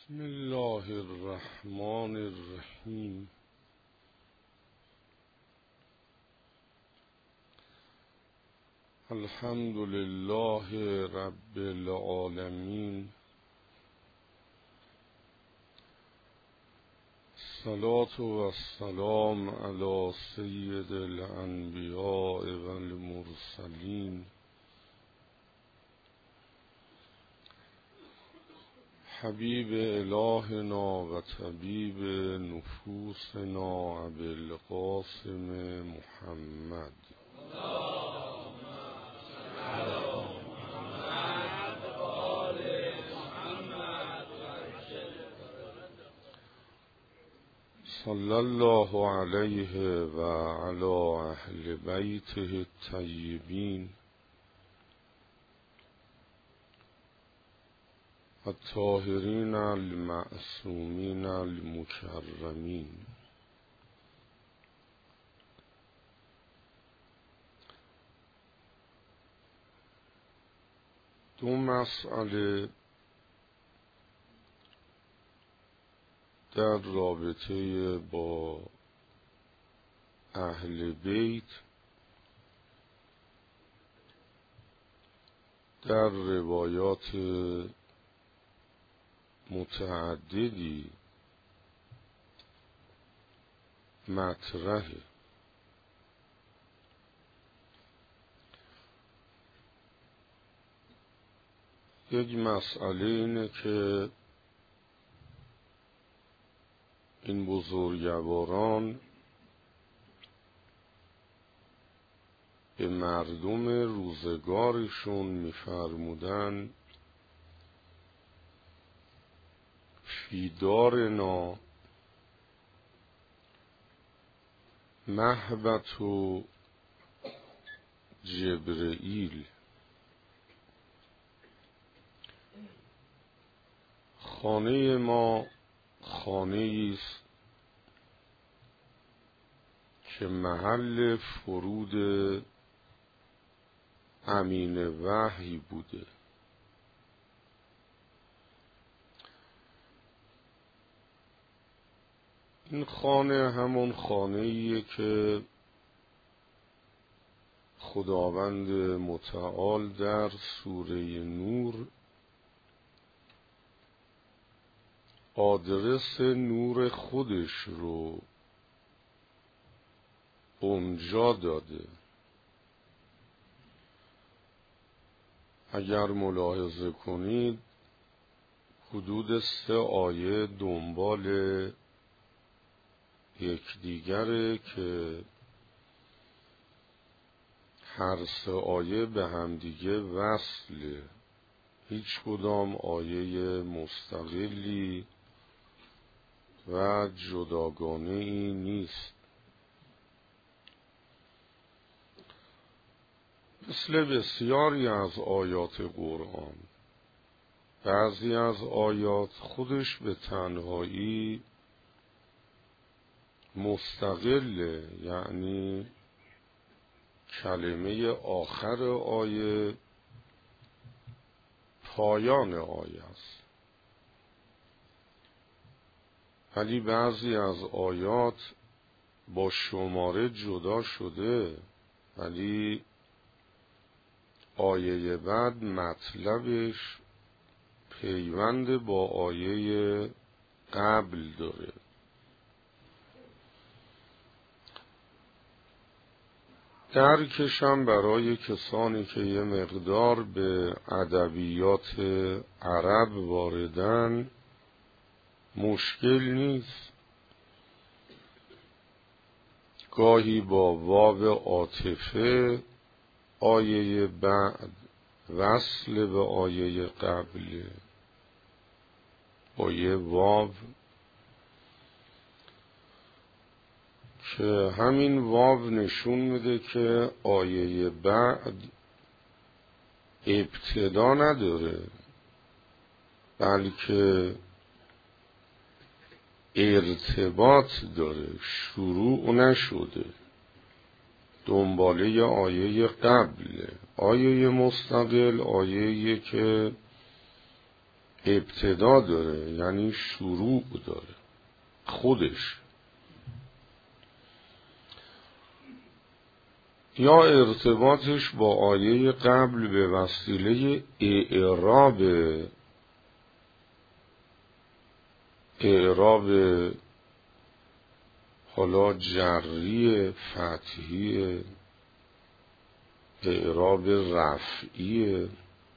بسم الله الرحمن الرحیم. الحمد لله رب العالمین. الصلاة والسلام علی سید الانبیاء والمرسلین حبیب الهنا و طبیب نفوسنا ابوالقاسم محمد صلی الله علیه و علی اهل بیته الطیبین الطاهرین المعصومین المکرمین. دو مسئله در رابطه با اهل بیت در روایات متعددی مطرحه. یک مسئله اینه که این بزرگواران به مردم روزگارشون می‌فرمودن فیدارنا مهبط و جبرئیل. خانه ما خانه است که محل فرود امین وحی بوده. این خانه همون خانه‌ایه که خداوند متعال در سوره نور آدرس نور خودش رو اونجا داده. اگر ملاحظه کنید حدود 3 آیه دنبال یکدیگره که هر 3 آیه به همدیگه وصله. هیچ کدام آیه مستقلی و جداگانه ای نیست. مثل بسیاری از آیات قرآن بعضی از آیات خودش به تنهایی مستقله، یعنی کلمه آخر آیه پایان آیه است. ولی بعضی از آیات با شماره جدا شده ولی آیه بعد مطلبش پیوند با آیه قبل داره. درکشم برای کسانی که یه مقدار به ادبیات عرب واردن مشکل نیست. گاهی با واو عاطفه آیه بعد وصل به آیه قبل با یه واو که همین واو نشون میده که آیه بعد ابتدا نداره بلکه ارتباط داره، شروع نشده، دنباله آیه قبل. آیه مستقل آیه که ابتدا داره، یعنی شروع داره خودش. یا ارتباطش با آیه قبل به وسیله اعراب حالا جری، فتحی، اعراب رفعی.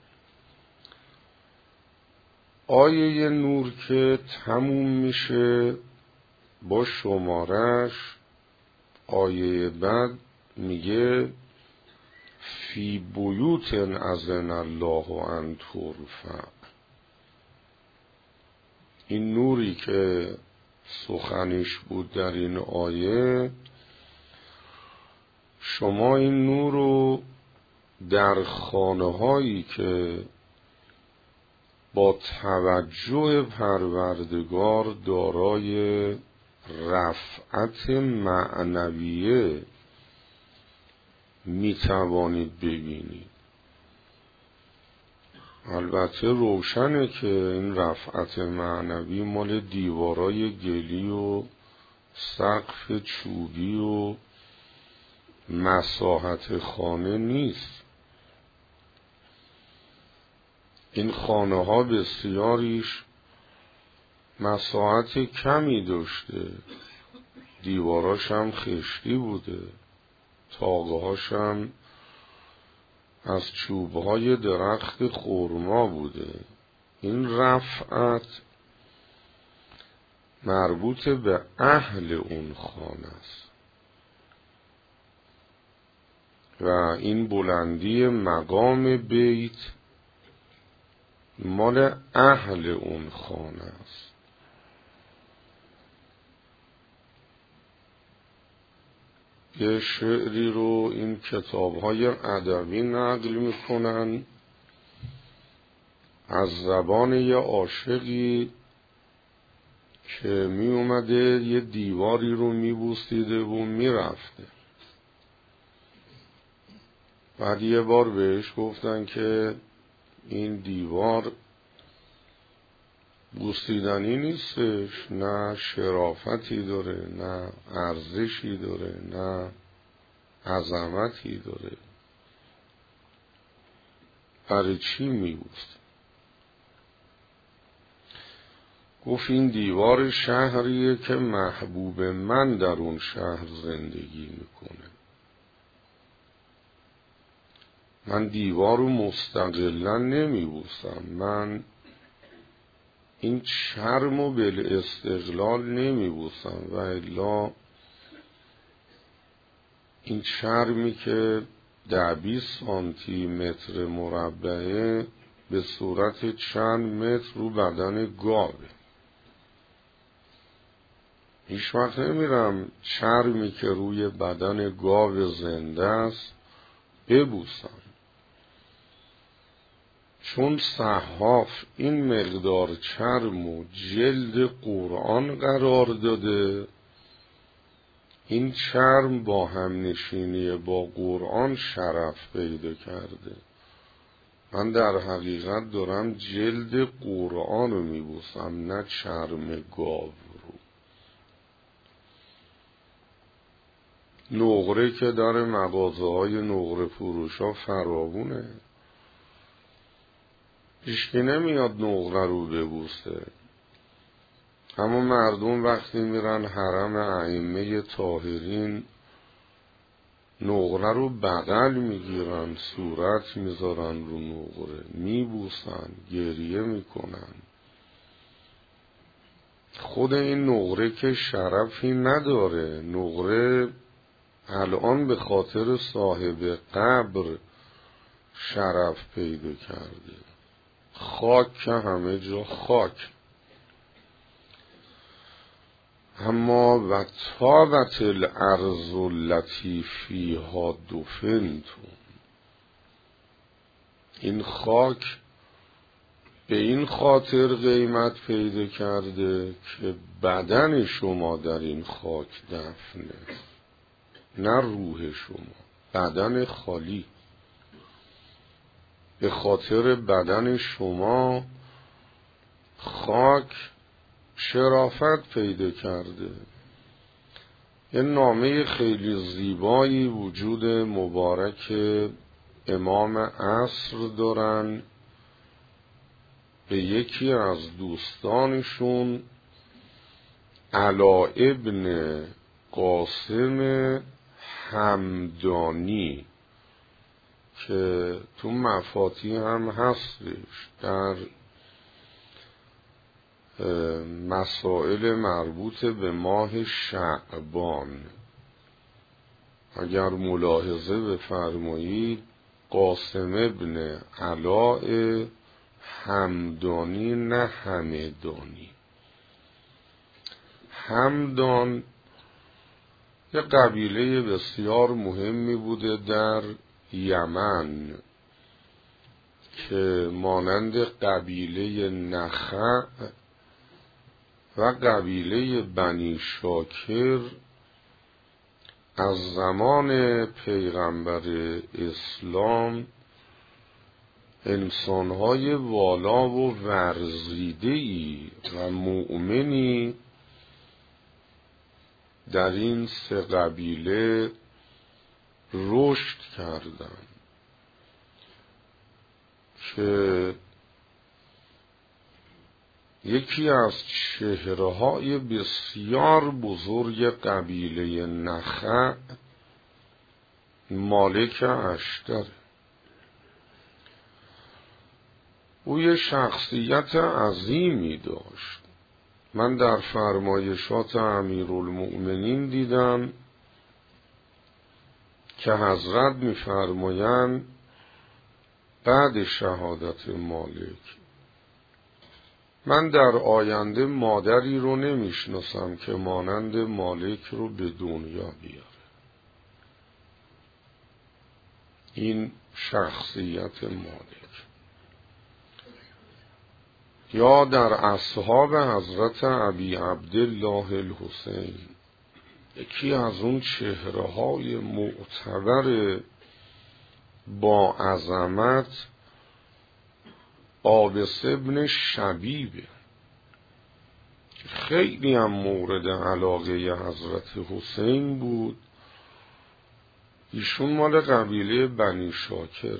آیه نور که تموم میشه با شمارش، آیه بعد میگه فی بیوت اذن الله ان ترفع. این نوری که سخنش بود در این آیه، شما این نور رو در خانه‌هایی که با توجه پروردگار دارای رفعت معنویه میتوانید ببینید. البته روشنه که این رفعت معنوی مال دیوارای گلی و سقف چوبی و مساحت خانه نیست. این خانه ها بسیاریش مساحت کمی داشته، دیواراش هم خشتی بوده، طاقه هاش هم از چوبهای درخت خرما بوده. این رفعت مربوط به اهل اون خانه است و این بلندی مقام بیت مال اهل اون خانه است. یه شعری رو این کتاب‌های ادبی نقل میکنن از زبان یه عاشقی که می اومده یه دیواری رو میبوسیده و میرفته. بعد یه بار بهش گفتن که این دیوار بوسیدنی نیستش، نه شرافتی داره، نه ارزشی داره، نه عظمتی داره، برای چی میبوسید؟ گفت این دیوار شهریه که محبوب من در اون شهر زندگی میکنه. من دیوار رو مستقلا نمیبوسم، من این چرم رو بالاستقلال نمیبوسم و الا این چرمی که 10-20 سانتی متر مربعه به صورت چند متر رو بدن گاوه. هیچ وقت نمیرم چرمی که روی بدن گاو زنده است ببوسم، چون صحاف این مقدار چرم و جلد قرآن قرار داده. این چرم با هم نشینی با قرآن شرف پیدا کرده. من در حقیقت دارم جلد قرآن رو میبوسم، نه چرم گاو رو. نقره که در مغازه های نقره فروش ها فراوونه، هیچکی نمیاد نقره رو ببوسه. اما مردم وقتی میرن حرم ائمه طاهرین نقره رو بغل میگیرن، صورت میذارن رو نقره، میبوسن، گریه میکنن. خود این نقره که شرفی نداره. نقره الان به خاطر صاحب قبر شرف پیدا کرده. خاک که همه جا خاک. اما و طابت الارض التي فیها دفنتم. این خاک به این خاطر قیمت پیدا کرده که بدن شما در این خاک دفنه، نه روح شما، بدن خالی. به خاطر بدن شما خاک شرافت پیدا کرده. یه نامه خیلی زیبایی وجود مبارک امام عصر دارن به یکی از دوستانشون، علا ابن قاسم همدانی، که تو مفاتیح هم هستش در مسائل مربوط به ماه شعبان. اگر ملاحظه بفرمایید قاسم ابن علاء همدانی، نه همدانی. همدان یه قبیله بسیار مهمی بوده در یمن که مانند قبیله نخع و قبیله بنی شاکر از زمان پیغمبر اسلام انسانهای والا و ورزیده‌ای و مؤمنی در این سه قبیله رشد کردند که یکی از چهره‌های بسیار بزرگ قبیله نخع مالک اشتر. او یه شخصیت عظیمی داشت. من در فرمایشات امیرالمؤمنین دیدم که حضرت می‌فرمایند بعد شهادت مالک من در آینده مادری رو نمیشناسم که مانند مالک رو به دنیا بیاره. این شخصیت مالک. یا در اصحاب حضرت ابی عبدالله الحسین یکی از اون چهره‌های معتبر با عظمت عابس ابن شبیبه، خیلی هم مورد علاقه حضرت حسین بود. ایشون مال قبیله بنی شاکر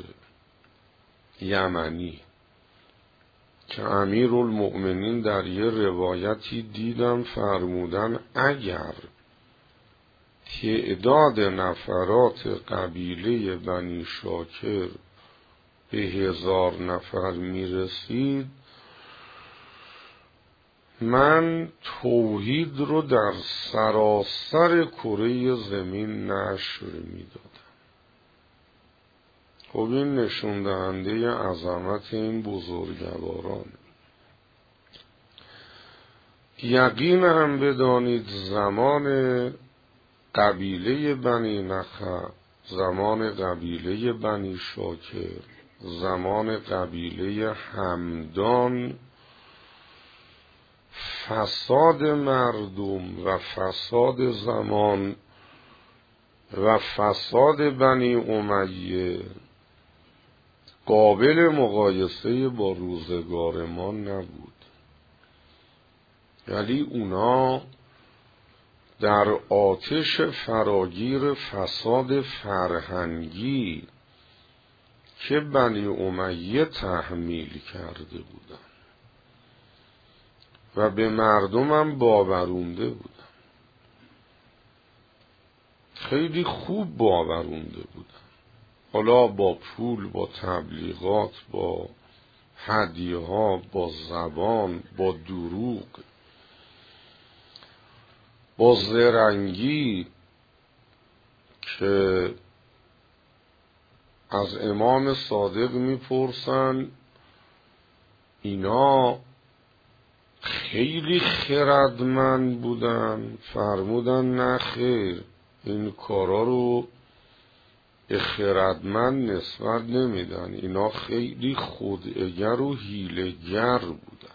یمنی که امیرالمؤمنین در یه روایتی دیدم فرمودن اگر تعداد نفرات قبیله بنی شاکر به 1000 نفر میرسید، من توحید رو در سراسر کره زمین نشر میدادم. خب این نشون دهنده عظمت این بزرگواران. یقین هم بدانید زمان قبیله بنی نخع، زمان قبیله بنی شاکر، زمان قبیله همدان، فساد مردم و فساد زمان و فساد بنی امیه قابل مقایسه با روزگار ما نبود. ولی اونا در آتش فراگیر فساد فرهنگی که بنی امیه تحمیل کرده بودن و به مردمم باورونده بودن، خیلی خوب باورونده بودن، حالا با پول، با تبلیغات، با هدیه ها، با زبان، با دروغ، با زرنگی که از امام صادق میپرسن اینا خیلی خردمند بودن، فرمودن نه خیر، این کارا رو به خردمند نسبت نمیدن، اینا خیلی خوداگر و حیله‌گر بودن.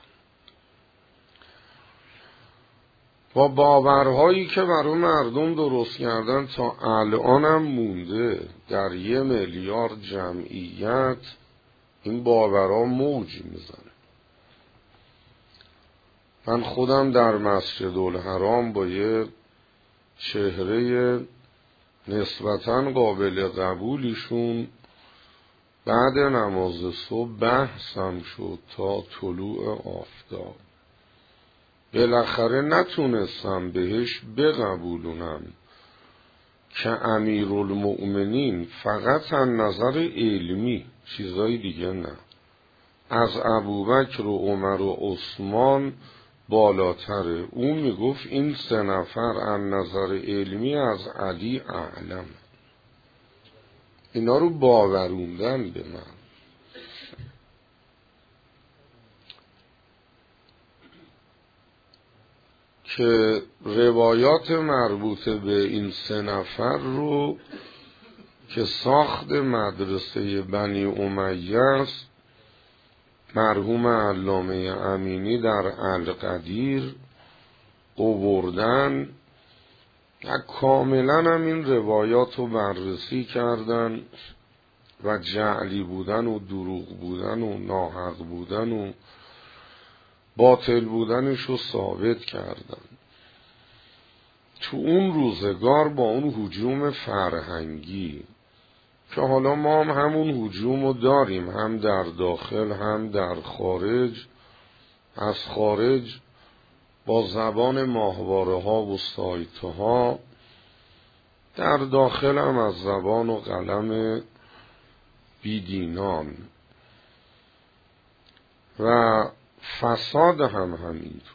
با باورهایی که برای مردم درست کردن تا الانم مونده در 1 میلیارد جمعیت، این باورها موج میزنه. من خودم در مسجد الحرام با یه چهره نسبتاً قابل قبولیشون بعد نماز صبح بحثم شد تا طلوع آفتاب. بالاخره نتونستم بهش بقبولونم که امیرالمؤمنین فقط از نظر علمی، چیزای دیگه نه، از ابوبکر و عمر و عثمان بالاتره. اون میگفت این 3 نفر از نظر علمی از علی اعلم. اینا رو باوروندن به من. که روایات مربوط به این 3 نفر رو که ساخت مدرسه بنی امیه است، مرحوم علامه امینی در القدیر آوردن و کاملا هم این روایات رو بررسی کردن و جعلی بودن و دروغ بودن و ناحق بودن و باطل بودنش رو ثابت کردن. تو اون روزگار با اون هجوم فرهنگی که حالا ما هم همون هجوم رو داریم، هم در داخل هم در خارج، از خارج با زبان ماهواره ها و سایت ها، در داخل هم از زبان و قلم بیدینان، و فساد هم همینطور.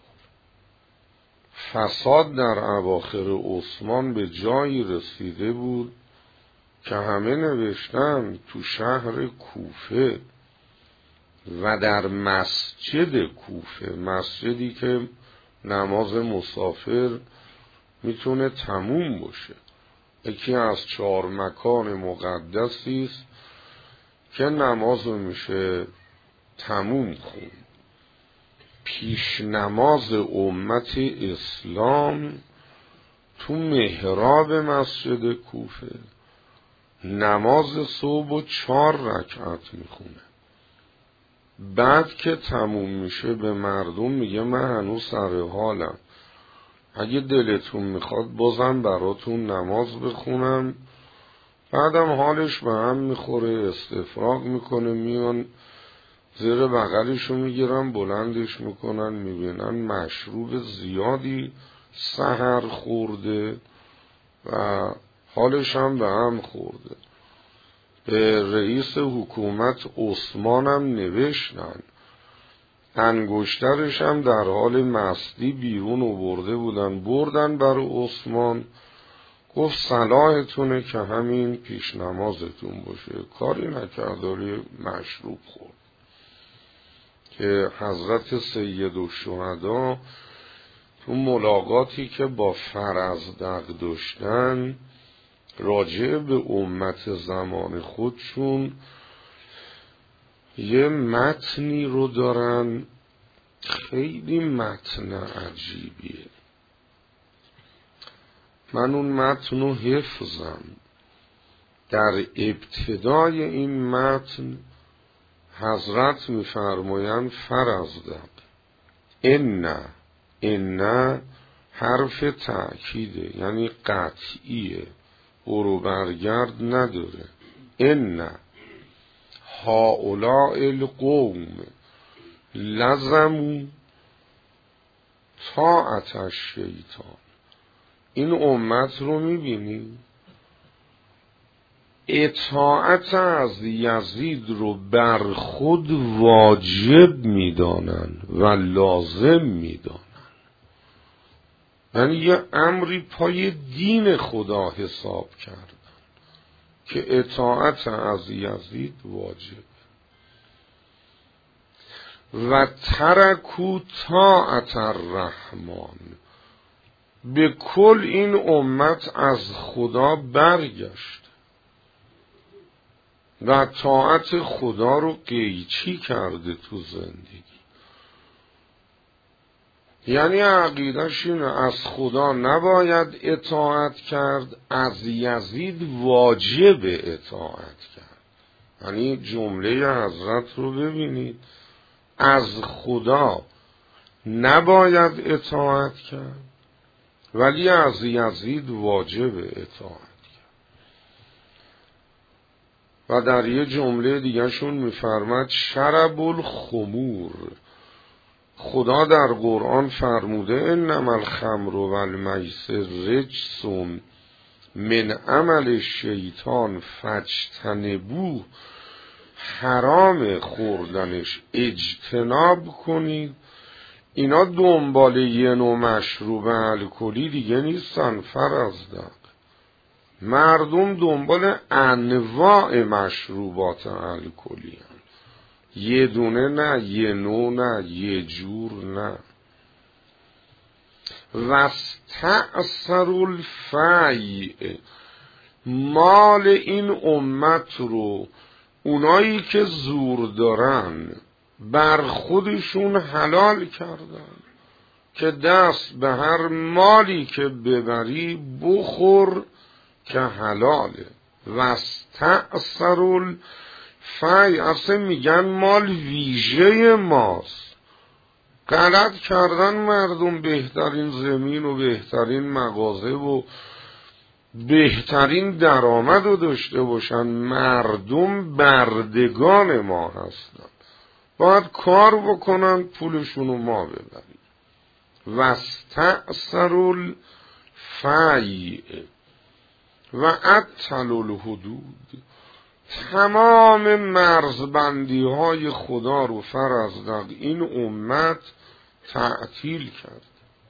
فساد در اواخر عثمان به جایی رسیده بود که همه نوشتن تو شهر کوفه و در مسجد کوفه، مسجدی که نماز مسافر میتونه تموم باشه، یکی از 4 مکان مقدسی است که نماز میشه تموم خون. پیش نماز امت اسلام تو محراب مسجد کوفه نماز صبح و 4 رکعت میخونه. بعد که تموم میشه به مردم میگه من هنوز سر حالم، اگه دلتون میخواد بازم براتون نماز بخونم. بعدم حالش به هم میخوره، استفراغ میکنه، میان زیر بغلشو میگیرن بلندش میکنن، میبینن مشروب زیادی سحر خورده و حالش هم به هم خورده. به رئیس حکومت عثمان هم نوشتن، انگشترش هم در حال مستی بیرون آورده بودن، بردن برای عثمان، گفت صلاحتونه که همین پیش نمازتون باشه. کاری نکرداری مشروب خورد. که حضرت سید الشهدا تو ملاقاتی که با فرزدق داشتن راجع به امت زمان خودشون یه متنی رو دارن، خیلی متن عجیبیه. من اون متن رو حفظم. در ابتدای این متن حضرت می‌فرمایند فرزدق ان حرف تأکیده، یعنی قطعیه، برو برگرد نداره. ان هؤلاء القوم لزموا طاعت الشیطان. این امت رو میبینی؟ اطاعت از یزید رو بر خود واجب میدانن و لازم میدانن. یعنی یه امری پای دین خدا حساب کردن که اطاعت از یزید واجب و ترکو طاعت الرحمن. به کل این امت از خدا برگشت و طاعت خدا رو قیچی کرده تو زندگی. یعنی عقیده‌ش اینه از خدا نباید اطاعت کرد، از یزید واجب اطاعت کرد. یعنی جمله حضرت رو ببینید، از خدا نباید اطاعت کرد، ولی از یزید واجب اطاعت کرد. و در یه جمله دیگه شون میفرماد شرب الخمور، خدا در قرآن فرموده انما الخمر و المیسر رجس من عمل الشیطان فاجتنبوه، حرام خوردنش، اجتناب کنید. اینا دنبال یه نوع مشروب الکلی دیگه نیستن فرزدق، مردم دنبال انواع مشروبات الکلی هن. یه دونه نه، یه نوع نه، یه جور نه. واستأثر الفیع، مال این امت رو اونایی که زور دارن بر خودشون حلال کردن که دست به هر مالی که ببری بخور که حلاله. واستأثر الفیع، اصلا میگن مال ویژه ماست. غلط کردن مردم بهترین زمین و بهترین مغازه و بهترین درآمد رو داشته باشن. مردم بردگان ما هستن، باید کار بکنن پولشون رو ما ببریم. واستأثر الفیع و اطل الحدود، تمام مرزبندی های خدا رو فرزدق این امت تعطیل کرد.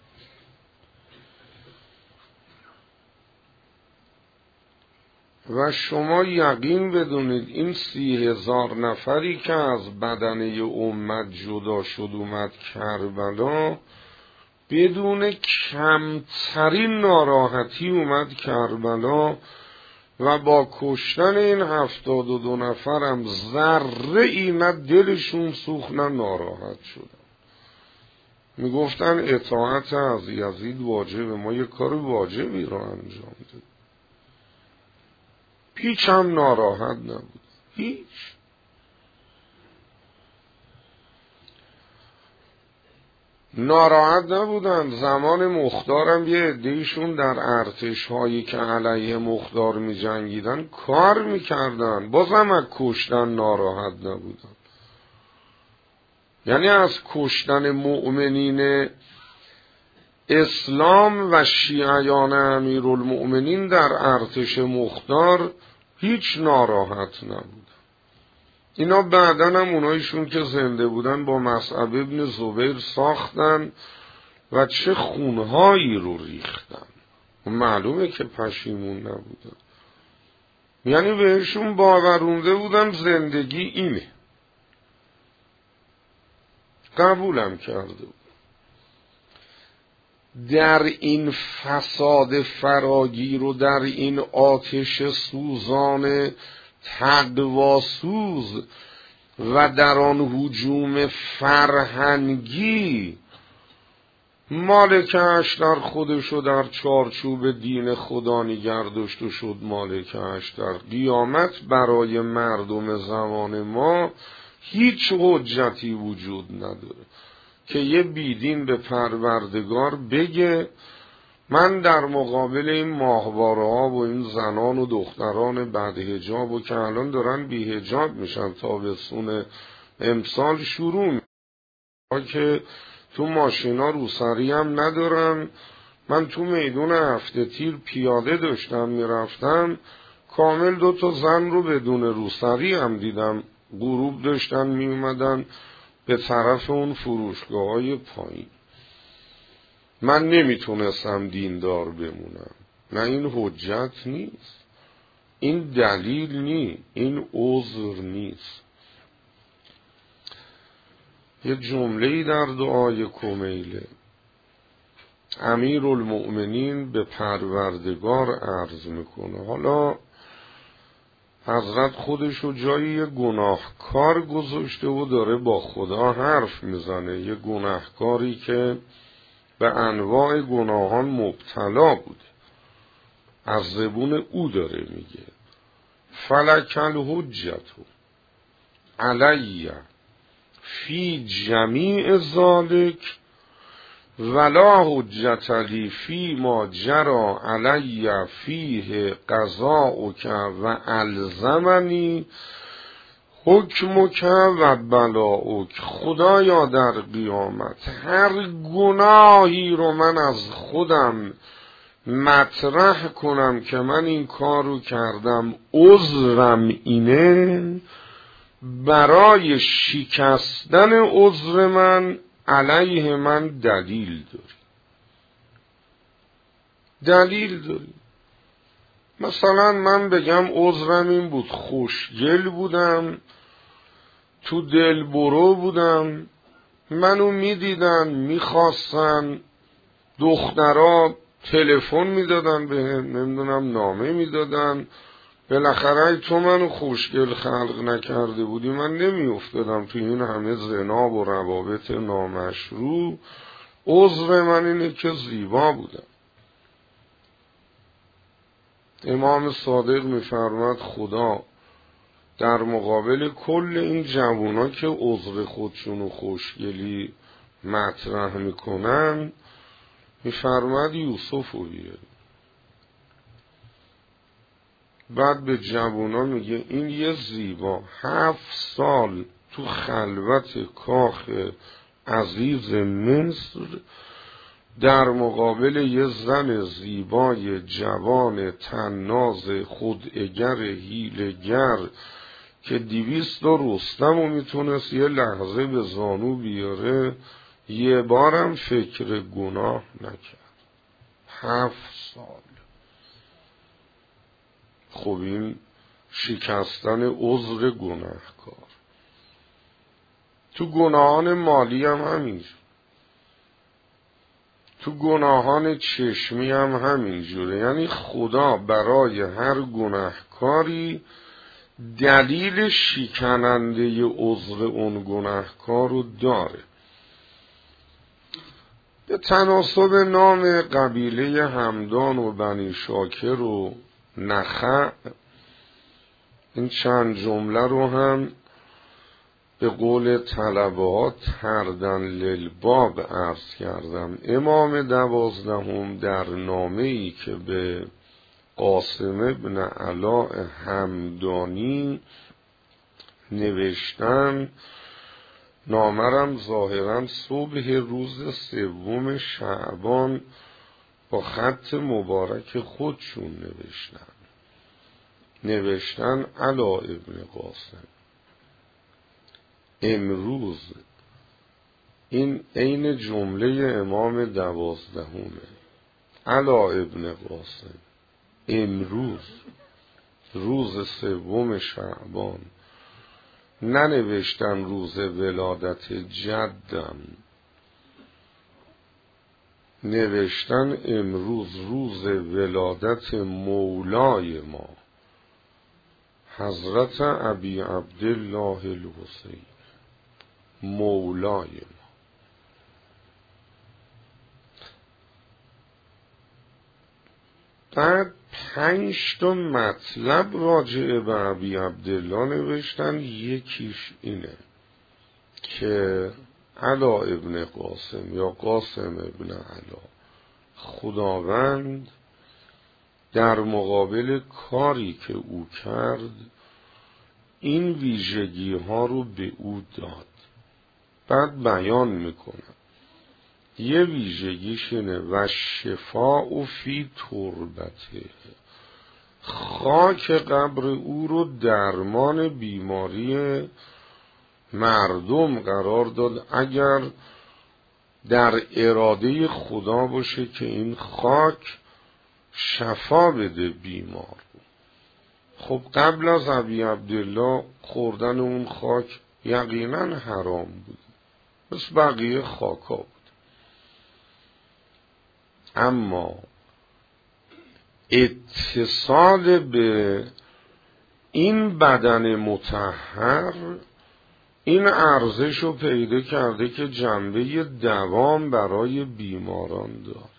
و شما یقین بدونید این 30,000 نفری که از بدنه امت جدا شد اومد کربلا، بدون کمترین ناراحتی اومد کربلا و با کشتن این 72 نفرم ذره ای نه دلشون سوخت نه ناراحت شدن. میگفتن اطاعت از یزید واجبه، ما یه کار واجبی رو انجام دادیم. هیچ هم ناراحت نبود، هیچ. ناراحت نبودن. زمان مختارم یه عده‌ایشون در ارتش هایی که علیه مختار می جنگیدن کار می کردن، بازم از کشتن ناراحت نبودن. یعنی از کشتن مؤمنین اسلام و شیعیان امیرالمؤمنین در ارتش مختار هیچ ناراحت نبود. اینا بعدن هم اونایشون که زنده بودن با مصعب ابن زبیر ساختن و چه خونهایی رو ریختن. معلومه که پشیمون نبودن، یعنی بهشون باورونده بودن زندگی اینه، قبولم کرده بود. در این فساد فراگیر و در این آتش سوزان تقواسوز و در آن هجوم فرهنگی، مالک اشتر خودشو در چارچوب دین خدا نگه داشت و شد مالک اشتر. قیامت برای مردم زمان ما هیچ حجتی وجود نداره که یه بیدین به پروردگار بگه من در مقابل این ماهواره ها و این زنان و دختران بدحجاب و که الان دارن بی‌حجاب میشن تابستون امسال شروع میشن که تو ماشینا روسری هم ندارن. من تو میدون هفته تیر پیاده داشتم میرفتم، کامل 2 زن رو بدون روسری هم دیدم، غروب داشتن میومدن به طرف اون فروشگاه های پایین. من نمیتونستم دیندار بمونم. نه این حجت نیست، این دلیل نیست، این عذر نیست. یه جمله‌ای در دعای کمیله امیرالمؤمنین به پروردگار عرض میکنه. حالا حضرت خودشو جایی یه گناهکار گذاشته و داره با خدا حرف میزنه، یه گناهکاری که به انواع گناهان مبتلا بوده، از زبون او داره میگه فلک الحجت علی فی جمیع ذالک ولا حجت لی فی ما جرى علی فیه قضاؤک و الزمنی حکمک و بلاؤک. خدایا در قیامت هر گناهی رو من از خودم مطرح کنم که من این کار رو کردم، عذرم اینه، برای شکستن عذر من علیه من دلیل داری. مثلا من بگم عذرم این بود، خوشگل بودم، تو دل برو بودم، منو میدیدن میخواستن، دخترها تلفن میدادن بهم، نمیدونم نامه میدادن، بالاخره تو منو خوشگل خلق نکرده بودی من نمیافتادم تو این همه زنا و روابط نامشروع. عذر من اینه که زیبا بودم. امام صادق میفرماد خدا در مقابل کل این جوونا که عذر خودشون و خوشگلی مطرح میکنن میفرماد یوسف رو بیاره. بعد به جوونا میگه این یه زیبا 7 سال تو خلوت کاخ عزیز مصر در مقابل یه زن زیبای جوان طناز خوداگر حیله‌گر که 200 رستم رو میتونست یه لحظه به زانو بیاره، یه بارم فکر گناه نکرد. 7 سال. خب این شکستن عذر گناهکار. تو گناهان مالی هم همینجور، تو گناهان چشمی هم همینجوره. یعنی خدا برای هر گناهکاری دلیل شکننده عذر اون گناهکار رو داره. به تناسب نام قبیله همدان و بنی شاکر و نخع این چند جمله رو هم به قول طلبه ها تردن للباب عرض کردم. امام 12 در نامه‌ای که به قاسم ابن علاء همدانی نوشتن، نامرم ظاهرا صبح روز 3 شعبان با خط مبارک خودشون نوشتن علاء ابن قاسم امروز، این عین جمله امام 12 علاء ابن قاسم امروز روز 3 شعبان، ننوشتن روز ولادت جدم، نوشتن امروز روز ولادت مولای ما حضرت ابی عبدالله الحسین، مولای ما. بعد 5 مطلب راجع به ابی عبدالله نوشتن. یکیش اینه که علاء ابن قاسم یا قاسم ابن علا، خداوند در مقابل کاری که او کرد این ویژگی ها رو به او داد. بعد بیان میکنم یه ویژگیش اینه و شفاء فی تربته، خاک قبر او رو درمان بیماری مردم قرار داد اگر در اراده خدا باشه که این خاک شفا بده بیمار. خب قبل از ابی عبدالله خوردن اون خاک یقینا حرام بود، مثل بقیه خاکا بود. اما اتصال به این بدن مطهر این ارزش رو پیدا کرده که جنبه دوام برای بیماران داره.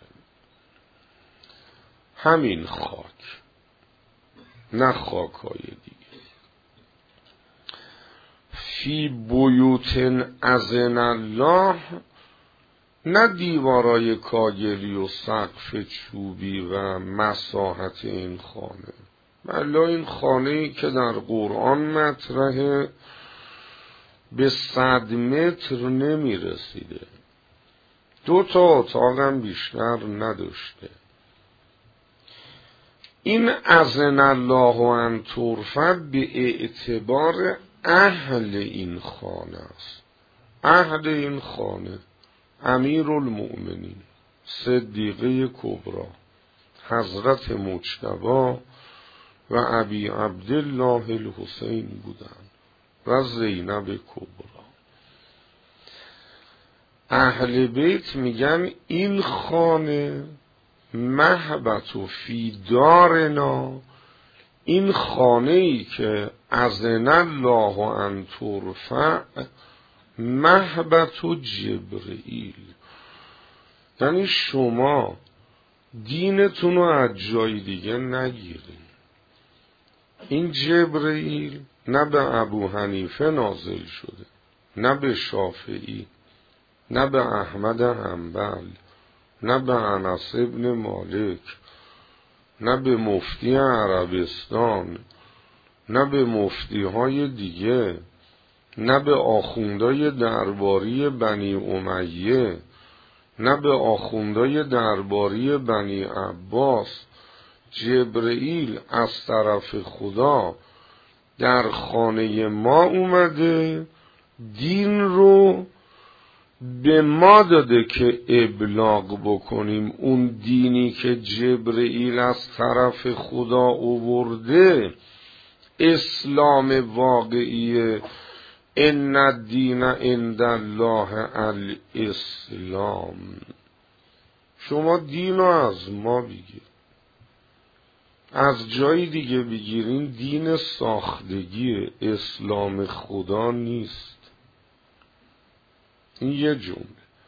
همین خاک، نه خاکای دیگه. فی بیوت اذن الله نه دیوارای کاگلی و سقف چوبی و مساحت این خانه. بلا این خانه‌ای که در قرآن مطرحه به 100 متر نمی رسیده، 2 اتاقم بیشتر نداشته. این اذن الله ان ترفع به اعتبار اهل این خانه است. اهل این خانه امیرالمؤمنین صدیقه کبری حضرت مجتبی و ابی عبدالله الحسین بودند و زینب کبری. اهل بیت میگن این خانه مهبط و فی دارنا، این خانه ای که اذن الله ان ترفع مهبط و جبرئیل، یعنی شما دینتون رو از جای دیگه نگیرین. این جبرئیل نه به ابو حنیفه نازل شده، نه به شافعی، نه به احمد حنبل، نه به انس ابن مالک، نه به مفتی عربستان، نه به مفتی های دیگه، نه به آخوندای درباری بنی امیه، نه به آخوندای درباری بنی عباس. جبرئیل از طرف خدا در خانه ما اومده، دین رو به ما داده که ابلاغ بکنیم. اون دینی که جبرئیل از طرف خدا آورده اسلام واقعیه. ان الدین عند الله الاسلام. شما دین رو از ما بگیر، از جای دیگه بگیرین دین ساختگی، اسلام خدا نیست. این یه جمله.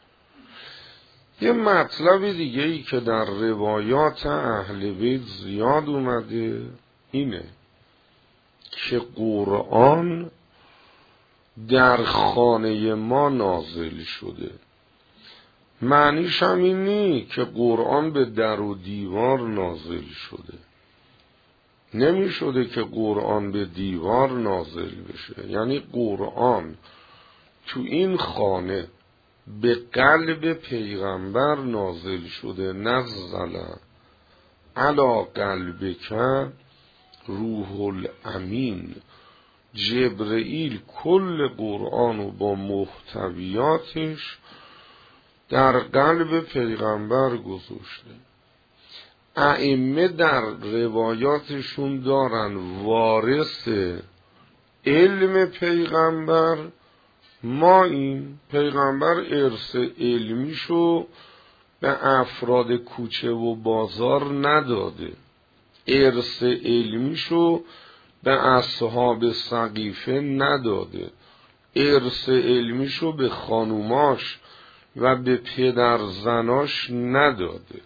یه مطلب دیگه ای که در روایات اهل بیت زیاد اومده اینه که قرآن در خانه ما نازل شده. معنیش هم این نی که قرآن به در و دیوار نازل شده. نمی شده که قرآن به دیوار نازل بشه. یعنی قرآن تو این خانه به قلب پیغمبر نازل شده. نزل علی قلبک روح الامین. جبرئیل کل قرآن رو با محتویاتش در قلب پیغمبر گذاشته. ائمه در روایاتشون دارن وارث علم پیغمبر ما این پیغمبر ارث علمیشو به افراد کوچه و بازار نداده، ارث علمیشو به اصحاب سقیفه نداده، ارث علمیشو به خانوماش و به پدر زناش نداده.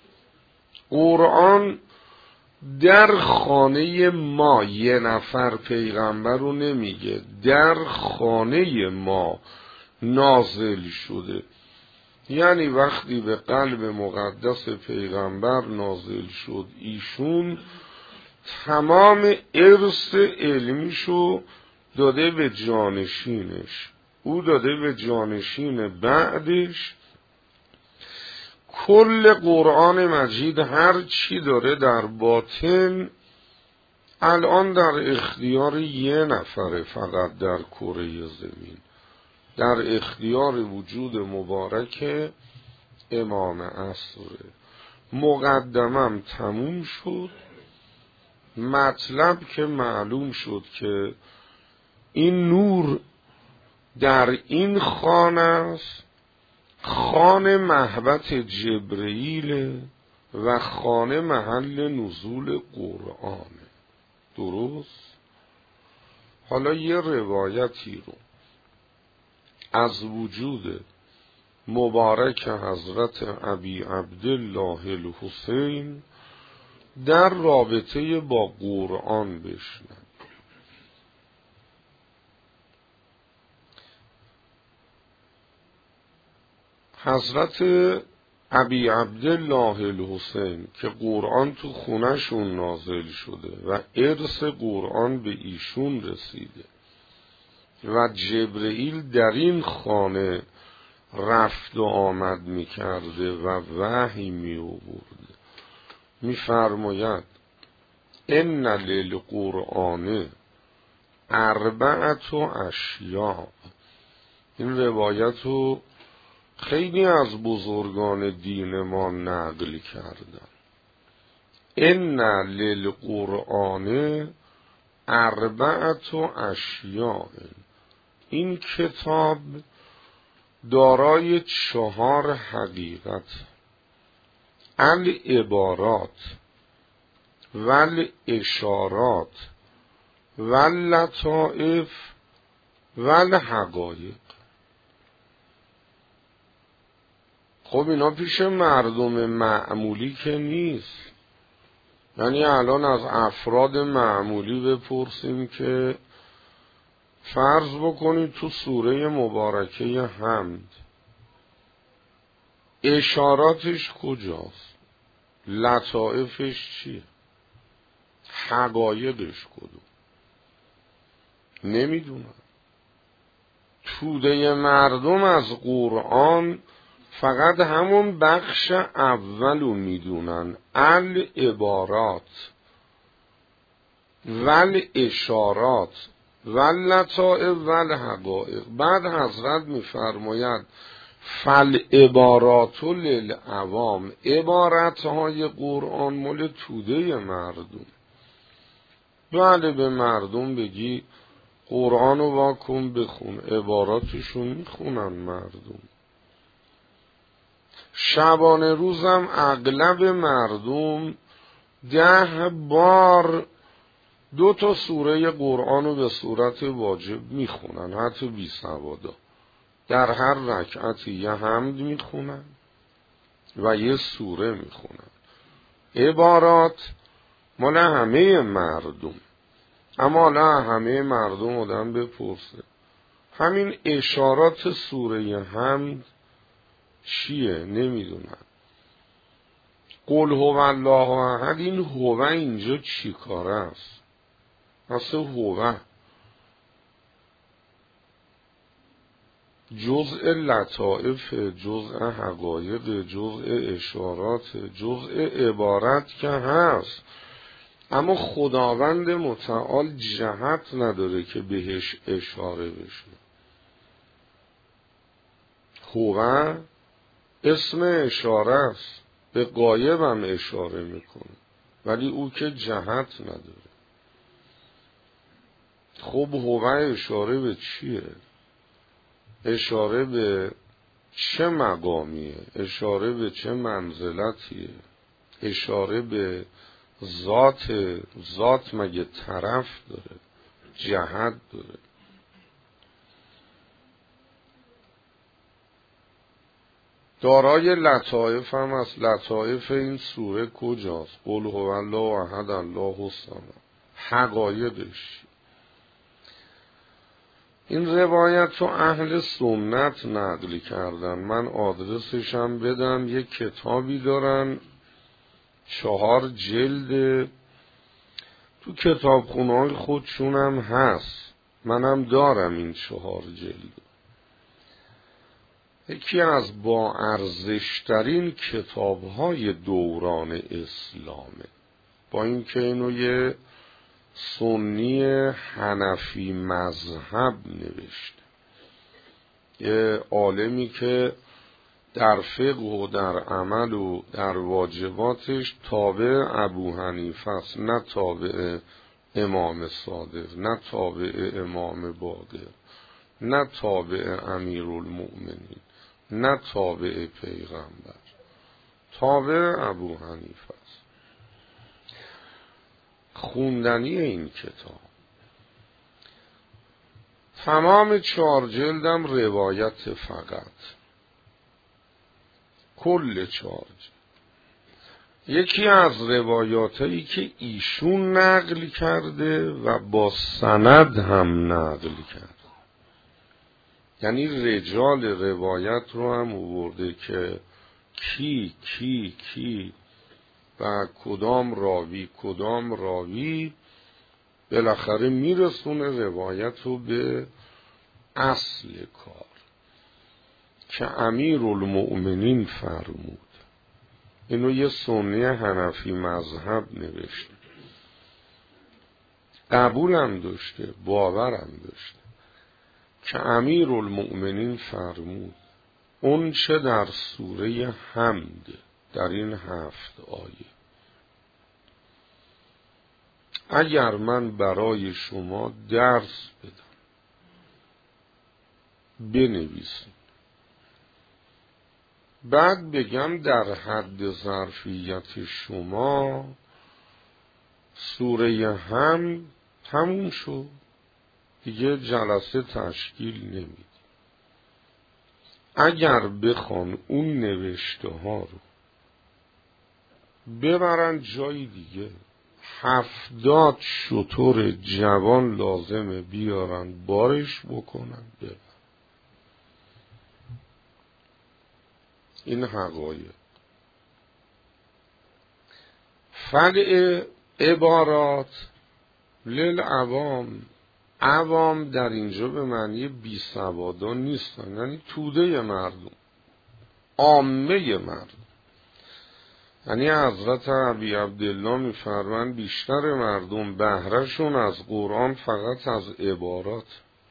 قرآن در خانه ما یه نفر پیغمبر رو نمیگه، در خانه ما نازل شده. یعنی وقتی به قلب مقدس پیغمبر نازل شد ایشون تمام ارث علمیشو داده به جانشینش، او داده به جانشین بعدش. کل قرآن مجید هر چی داره در باطن الان در اختیار یه نفره فقط در کره زمین، در اختیار وجود مبارک امام عصر. مقدمم تموم شد. مطلب که معلوم شد که این نور در این خانه است، خانه مهبط جبرئیل و خانه محل نزول قرآنه. درست؟ حالا یه روایتی رو از وجود مبارک حضرت ابی عبدالله الحسین در رابطه با قرآن بشنوید. حضرت ابی عبدالله الحسین که قرآن تو خونه‌شون نازل شده و ارث قرآن به ایشون رسیده و جبرئیل در این خانه رفت و آمد میکرده و وحی میآورده، میفرماید ان للقرآن اربعة اشیاء. این روایت رو خیلی از بزرگان دین ما نقل کردن. ان للقرآن اربعة اشیاء. این کتاب دارای 4 حقیقت: العبارات والاشارات واللطائف والحقایق. خب اینا پیش مردم معمولی که نیست. یعنی الان از افراد معمولی بپرسیم که فرض بکنید تو سوره مبارکه حمد اشاراتش کجاست؟ لطائفش چیه؟ حقایقش کدوم؟ نمیدونن. توده مردم از قرآن فقط همون بخش اولو میدونن، العبارات والاشارات واللطائف والحقایق. بعد حضرت میفرماید فالعبارات للعوام. عبارتهای قرآن مال توده مردم. بله، به مردم بگی قرآن رو واکن بخون، عباراتشون میخونن مردم. شبانه روزم اغلب مردم 10 بار 2 سوره قرآن رو به صورت واجب میخونن، حتی بی سوادا. در هر رکعتی یه حمد میخونن و یه سوره میخونن. عبارات مال همه مردم. اما حالا همه مردم آدم بپرسه همین اشارات سوره حمد چیه؟ نمیدونن. قل هو الله احد، این هو اینجا چی کاره است؟ اصلا هو جزء لطائف، جزء حقایق، جزء اشارات، جزء عبارت که هست. اما خداوند متعال جهت نداره که بهش اشاره بشه. هو اسم اشاره است، به غایب هم اشاره میکنه، ولی او که جهت نداره. خب هو اشاره به چیه؟ اشاره به چه مقامیه؟ اشاره به چه منزلتیه؟ اشاره به ذات مگه طرف داره؟ جهت داره؟ دارای لطائف هم از لطائف این سوره کجاست؟ قل هو الله احد الله الصمد. حقایقش این روایت رو اهل سنت نقل کردن. من آدرسش هم بدم. یک کتابی دارن 4 جلد، تو کتابخونه‌های خودشون هم هست، منم دارم این 4 جلد. یکی از با ارزشترین کتاب‌های دوران اسلامه، با اینکه اینو یه سنی حنفی مذهب نوشته، یه عالمی که در فقه و در عمل و در واجباتش تابع ابو حنیفه است، نه تابع امام صادق، نه تابع امام باقر، نه تابع امیرالمؤمنین، نه تابع پیغمبر، تابع ابو حنیفه است. خوندنی این کتاب تمام 4 جلدم روایت فقط، کل 4 جلد. یکی از روایاتایی که ایشون نقل کرده و با سند هم نقل کرده. یعنی رجال روایت رو هم آورده که کی و کدام راوی بالاخره میرسونه روایت رو به اصل کار که امیرالمؤمنین فرمود. اینو یه سنی حنفی مذهب نوشته، قبولم داشته، باورم داشته که امیرالمؤمنین فرمود اون چه در سوره حمد در این 7 آیه اگر من برای شما درس بدم بنویسید، بعد بگم در حد ظرفیت شما سوره حمد تموم شد، دیگه جلسه تشکیل نمید. اگر بخوان اون نوشته ها رو ببرن جای دیگه، 70 شتر جوان لازمه بیارن بارش بکنن ببرن. این حقایق. فدع عبارات للعوام، عوام در اینجا به معنی بی سوادان نیستن، یعنی توده مردم، عامه مردم. یعنی حضرت ابی عبدالله میفرمایند بیشتر مردم بهرهشون از قرآن فقط از عبارات.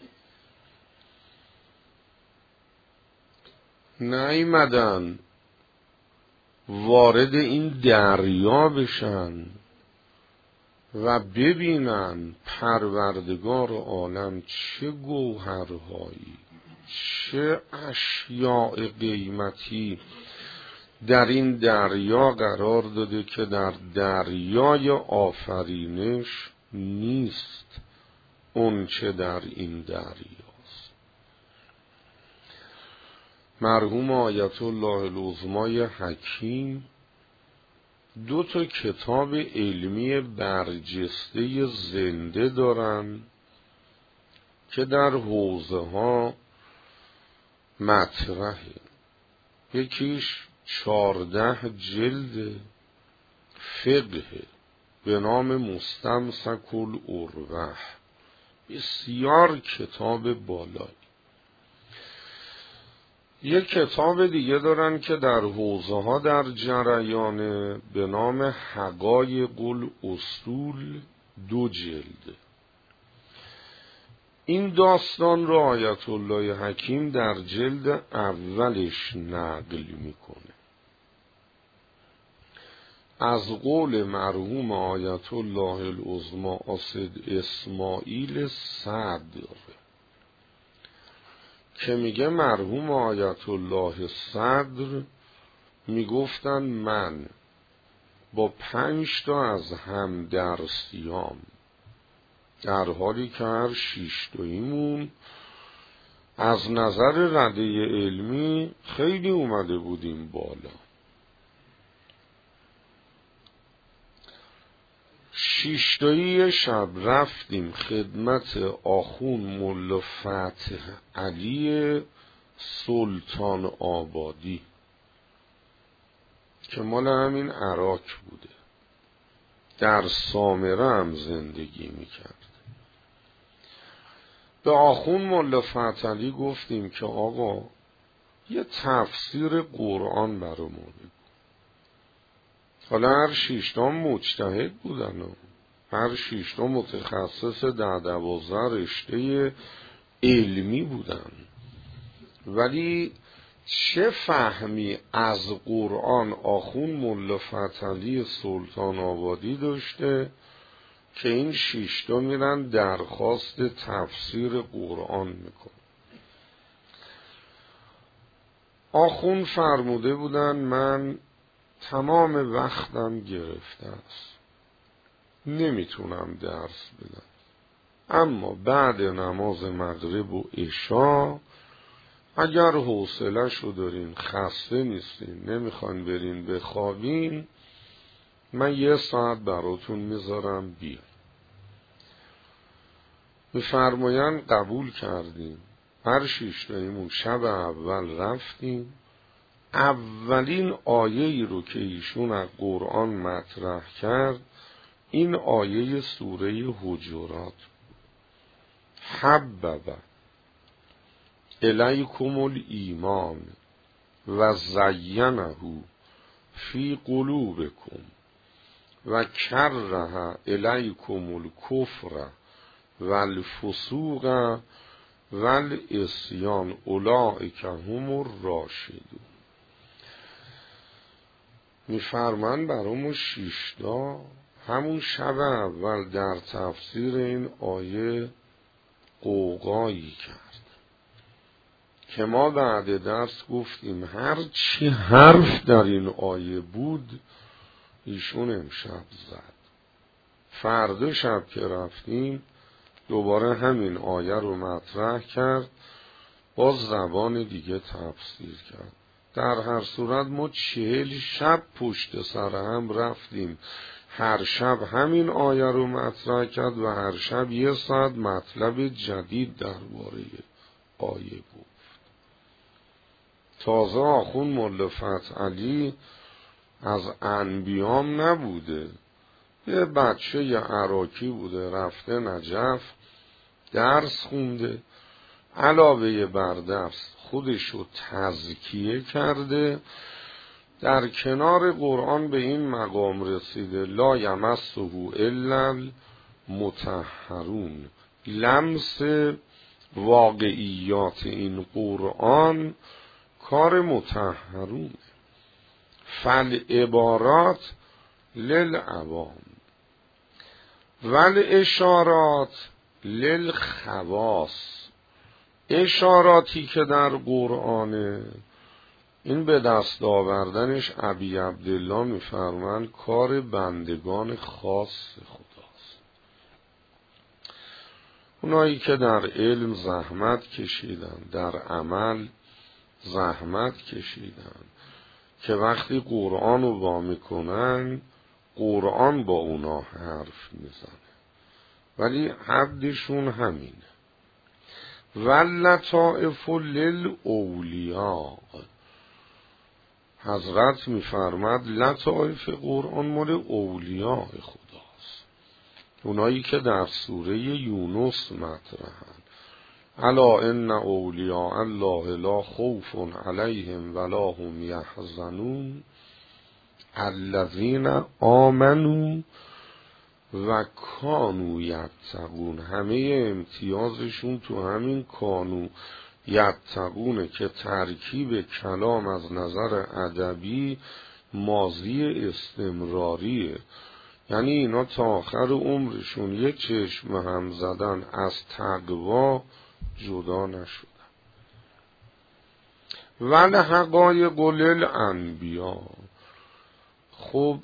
نیامدن وارد این دریا بشن و ببینن پروردگار عالم چه گوهرهایی، چه اشیاء قیمتی در این دریا قرار داده که در دریای آفرینش نیست اون چه در این دریاست. مرحوم آیت الله العظمای حکیم 2 کتاب علمی برجسته زنده دارن که در حوزه ها مطرحه. یکیش 14 جلد فقه به نام مستمسک العروة، بسیار کتاب بالایی. یک کتاب دیگه دارن که در حوزه ها در جریانه به نام حقایق الاصول، 2 جلد. این داستان را آیت الله حکیم در جلد اولش نقل میکنه از قول مرحوم آیت الله العظما اسماعیل صدر که میگه مرحوم آیت الله صدر میگفتن من با 5 از هم درسیام، در حالی که هر 6 تاییمون از نظر رده علمی خیلی اومده بودیم بالا. 6 تایی شب رفتیم خدمت آخون ملا فتح علی سلطان آبادی که مال همین عراق بوده، در سامره هم زندگی میکرد. به آخون ملا فتح علی گفتیم که آقا یه تفسیر قرآن برامون بگو. حالا هر 6 تا مجتهد بودن و هر 6 تا متخصص در 12 رشته علمی بودن، ولی چه فهمی از قرآن آخون ملا فتح علی سلطان آبادی داشته که این 6 تا میرن درخواست تفسیر قرآن میکن. آخون فرموده بودن من تمام وقتم گرفته است، نمیتونم درس بدم، اما بعد نماز مغرب و عشا اگر حوصله شو دارین، خسته نیستین، نمیخوان برین بخوابین، من 1 ساعت براتون میذارم بیا. میفرمایند قبول کردیم هر 6 تایمون شب اول رفتیم. اولین آیه‌ای رو که ایشون از قرآن مطرح کرد این آیه سوره حجرات، حبب الیکم الایمان و زینه فی قلوبکم و کره الیکم الکفر و الفسوق و العصیان اولئک هم الراشدون. میفرمان برامون 6 تا همون شب اول در تفسیر این آیه قوقایی کرد که ما بعد درس گفتیم هر چی حرف در این آیه بود ایشون امشب زد. فردا شب که رفتیم دوباره همین آیه رو مطرح کرد، باز زبان دیگه تفسیر کرد. در هر صورت ما 40 شب پشت سر هم رفتیم، هر شب همین آیه رو مطرح کرد و هر شب 1 ساعت مطلب جدید درباره آیه گفت. تازه آخون ملا فتحعلی از انبیام نبوده، یه بچه یه عراقی بوده، رفته نجف درس خونده، علاوه بر درس خودشو تزکیه کرده، در کنار قرآن به این مقام رسیده لا یمسه الا المطهرون. لمس واقعیات این قرآن کار مطهرونه. فالعبارات للعوام والاشارات للخواص. اشاراتی که در قرآنه این به دست آوردنش ابی عبدالله میفرمان کار بندگان خاص خداست، اونایی که در علم زحمت کشیدن، در عمل زحمت کشیدن، که وقتی قرآن رو با میکنن قرآن با اونا حرف میزنه، ولی حدشون همینه. واللطائف للاولیاء. حضرت میفرماد لطائف قرآن مال اولیاء خداست، اونایی که در سوره یونس مطرحن. الا ان اولیاء الله لا خوف علیهم ولا هم یحزنون الذین آمنوا و کانوا یتقون. همه امتیازشون تو همین کانوا یتقونه که ترکیب کلام از نظر ادبی ماضی استمراریه، یعنی اینا تا آخر عمرشون یه چشم هم زدن از تقوا جدا نشدن. ول حقایق للانبیا. خب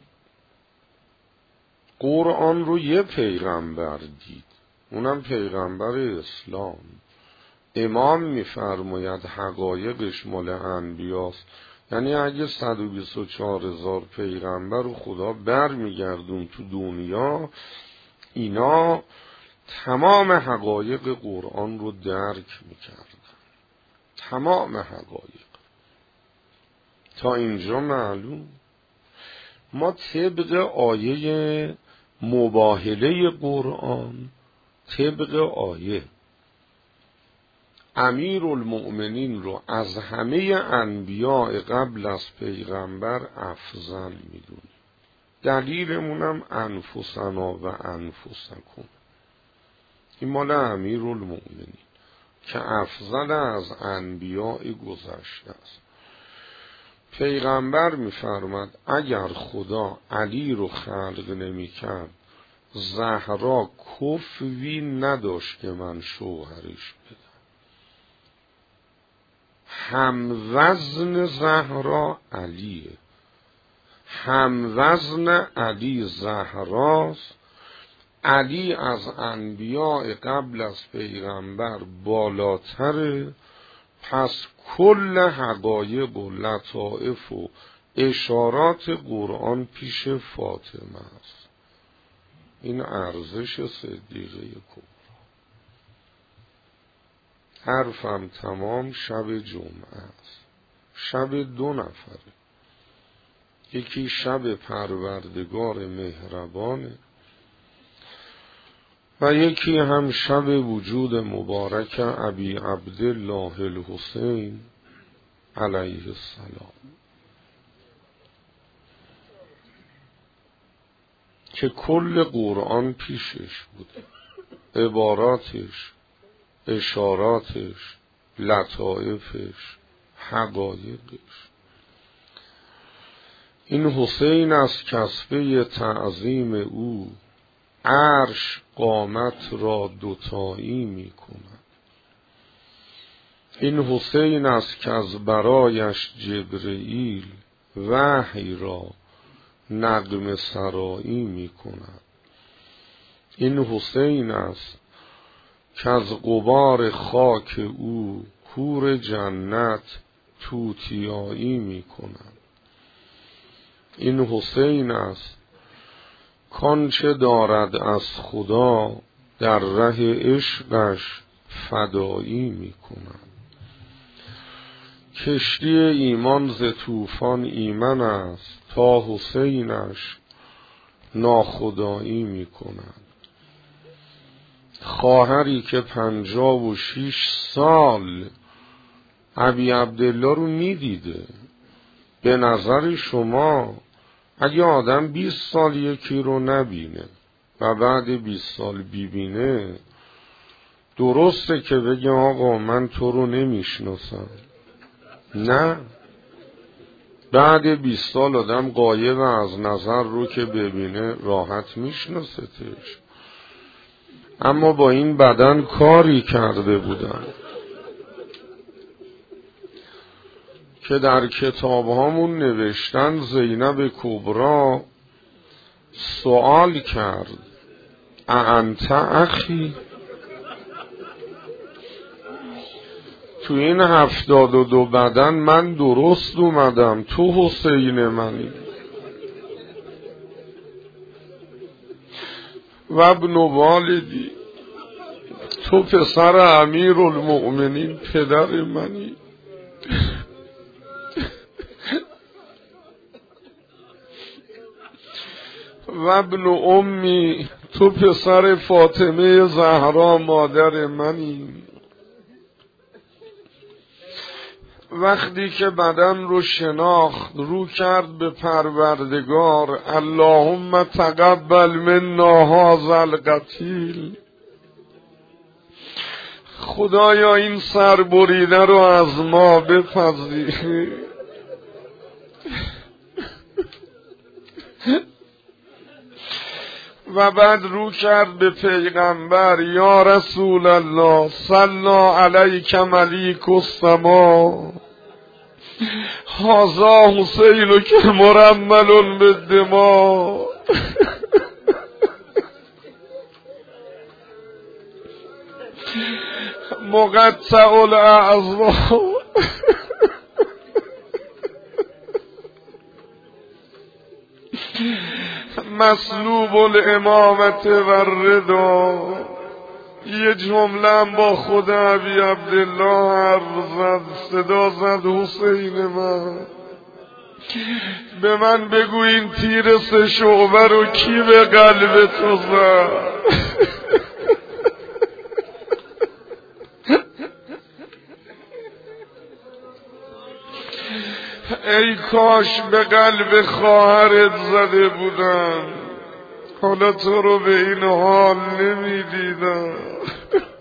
قرآن رو یه پیغمبر دید، اونم پیغمبر اسلام. امام میفرماید حقایقش مال انبیاست، یعنی اگه 124,000 پیغمبر رو خدا بر میگردون تو دنیا، اینا تمام حقایق قرآن رو درک میکردن، تمام حقایق. تا اینجا معلوم. ما طبق آیه مباهله قرآن، طبق آیه امیر المؤمنین رو از همه انبیاء قبل از پیغمبر افضل میدونیم. دلیلمونم انفسنا و انفسکم، این مال امیر المؤمنین که افضل از انبیاء گذشته است. پیغمبر میفرماد اگر خدا علی رو خلق نمی کرد زهرا کفوی نداشت که من شوهرش بدم. هم وزن زهرا علیه، هم وزن علی زهراست. علی از انبیاء قبل از پیغمبر بالاتره، پس کل حقایق و لطائف و اشارات قرآن پیش فاطمه است. این ارزش صدیقه کبرا. حرفم تمام شب جمعه است. شب 2 نفره. یکی شب پروردگار مهربانه و یکی هم شب وجود مبارک ابی عبدالله الحسین علیه السلام که کل قرآن پیشش بوده، عباراتش، اشاراتش، لطائفش، حقایقش. این حسین از کسبه تعظیم او عرش قامت را دوتایی می کند. این حسین است که از برایش جبرئیل وحی را نغمه سرایی می کند. این حسین است که از غبار خاک او حور جنت توتیایی می کند. این حسین است کانچه دارد از خدا در ره عشقش فدایی می کند. کشتی ایمان ز طوفان ایمن است تا حسینش ناخدایی می کند. خواهری که 56 سال ابی عبدالله رو می دیده، به نظر شما اگه آدم 20 سال یکی رو نبینه و بعد 20 سال ببینه، درسته که بگه آقا من تو رو نمیشناسم؟ نه، بعد 20 سال آدم غایب از نظر رو که ببینه راحت میشناستش. اما با این بدن کاری کرده بودن که در کتاب هامون نوشتن زینب کبرا سوال کرد اانت اخی؟ تو این 72 بدن من درست اومدم، تو حسین منی. و ابن والدی، تو پسر امیرالمؤمنین پدر منی. و ابن امی، تو پسر فاطمه زهرا مادر منی. وقتی که بدن رو شناخت، رو کرد به پروردگار، اللهم تقبل منا هذا القتیل. خدایا این سربریده رو از ما بپذیر. و بعد رو کرد به پیغمبر، یا رسول الله صلی علیک ملیک السما، هذا حسین که مرمل بالدماء. مقطع الاعضاء، مسلوب الامامت و الرضا. یه جمله هم با خود ابی عبدالله حرف زد، صدا زد حسین من، به من بگو این تیر 3 شعبه رو کی به قلب تو زد؟ ای کاش به قلب خواهرت زده بودن، حالا تو رو به این حال نمی دیدم.